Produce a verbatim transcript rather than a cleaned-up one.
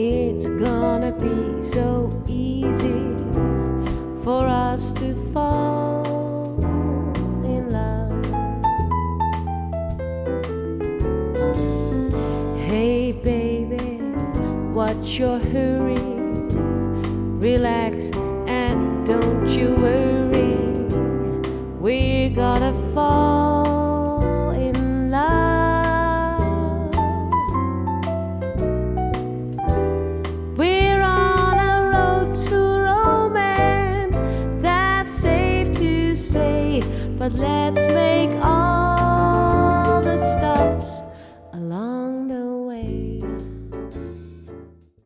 It's gonna be so easy for us to fall in love. Hey baby, what's your hurry? Relax and don't you worry. We're gonna fall in love. We're on a road to romance, that's safe to say, but let